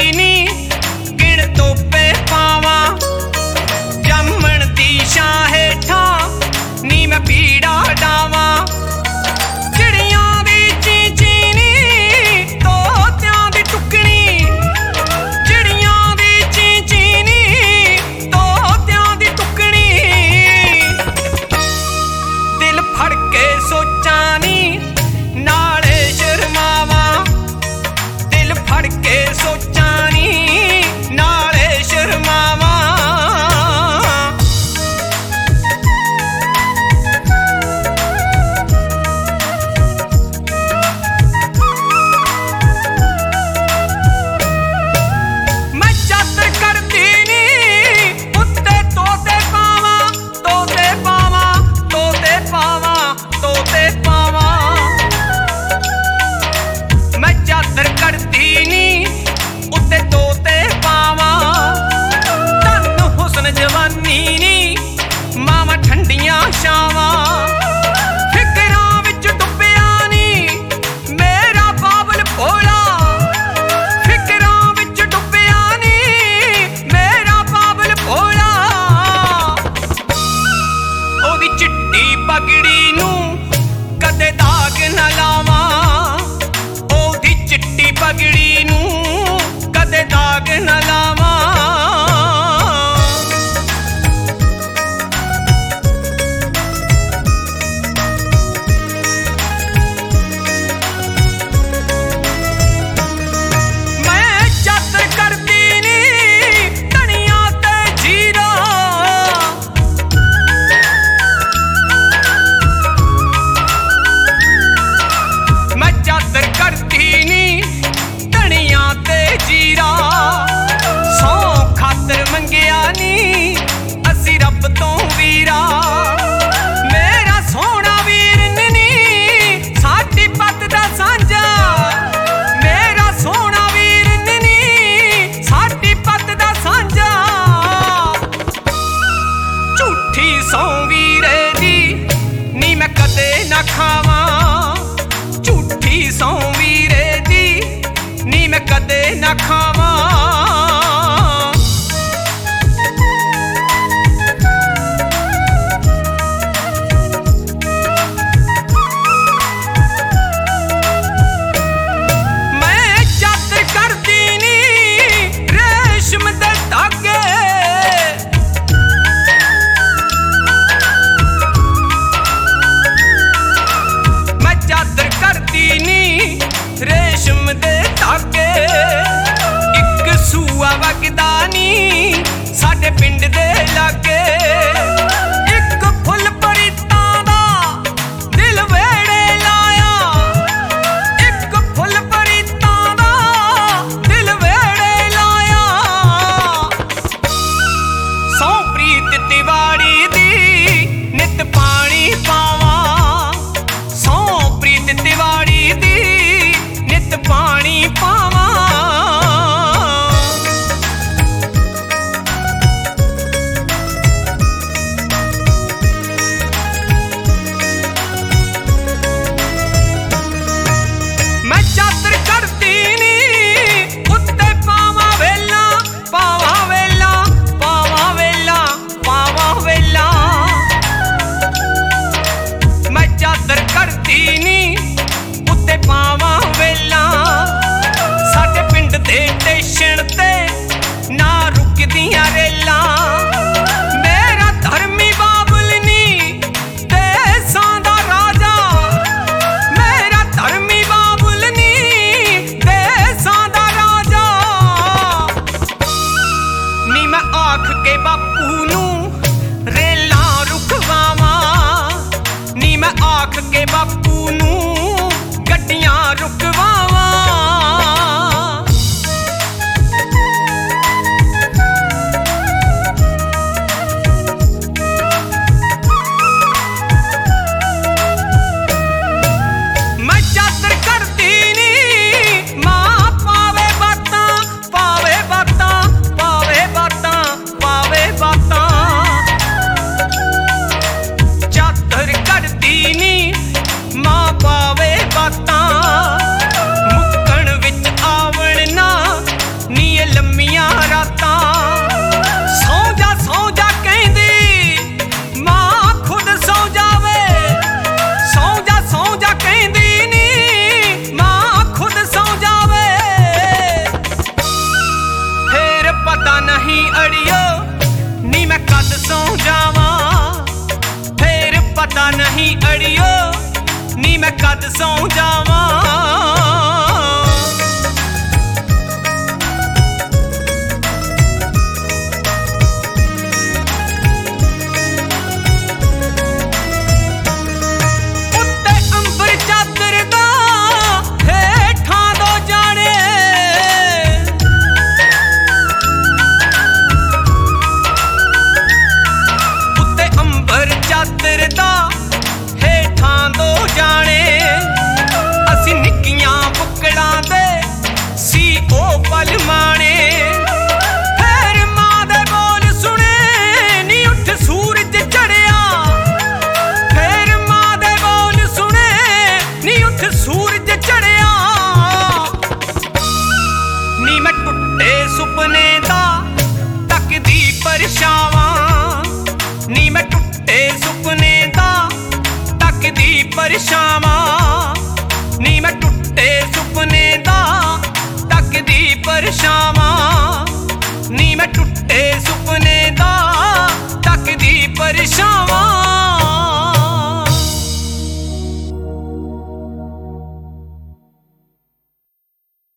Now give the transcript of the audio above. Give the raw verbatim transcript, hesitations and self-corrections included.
नी गिण तोपे पावा जमन दी छां हेठा नी मैं पीड़ा डावा चिड़ियां दी चीं नी तोतियां दी टुकनी चिड़ियां दी चीं नी तोतियां दी टुकनी दिल फड़ के सोचा नी नाले शर्मावा दिल फड़ के सोचा नी नाले शर्मावा पगड़ी नू कदे दाग न लावा ओदी चिट्टी पगड़ी नू कदे दाग न लावा मैं चादर करदी नी धनिया ते जीरा चादर करती नी धनिया ते जीरा सौ खातर मंगिया नी असी रब तो वीरा मेरा सोना वीर नी साडी पत दा सांझा मेरा सोना वीर नी साडी पत दा सांझा झूठी सौ वीरे दी नी मैं कदे ना खावा सौ वीरे दी नी मैं कदे ना खावा मैं चादर करदी नी रेशम दे धागे मैं चादर करदी नी रेशम दे धागे इक सूआ वगदा नी साडे पिंड दे लागे इक फुल परितां दा दिल वेड़े लाया इक फुल परितां दा दिल वेड़े लाया सौ प्रीत तिवाड़ी दी नित पानी पावा सौ प्रीत तिवाड़ी दी नित पानी पावा मैं चादर करदी नी उत्ते पावा वेला पावा वेला पावा वेला पावा वेला मैं चादर करदी नी उत्ते पावा वेला साडे पिंड दे स्टेशन ते ना रुकदियां रेला मेरा धर्मी बाबुल नी देसां दा राजा मेरा धर्मी बाबुल नी देसां दा राजा नी मैं आख के बापू नू रेला रुकवावा नी मैं आख के बापू नू गड्डियां रुकवावा मैं चादर करदी नी मां पावे बातां पावे बातां पावे बातां पावे बातां चादर करदी नी नहीं अड़ियो नी मैं कद सौ जावा फिर पता नहीं अड़ियो नी मैं कद सौ जावा सुपने दा तकदी परछावां नी मैं टुटे सुपने दा तकदी परछावां नी मैं टुटे सुपने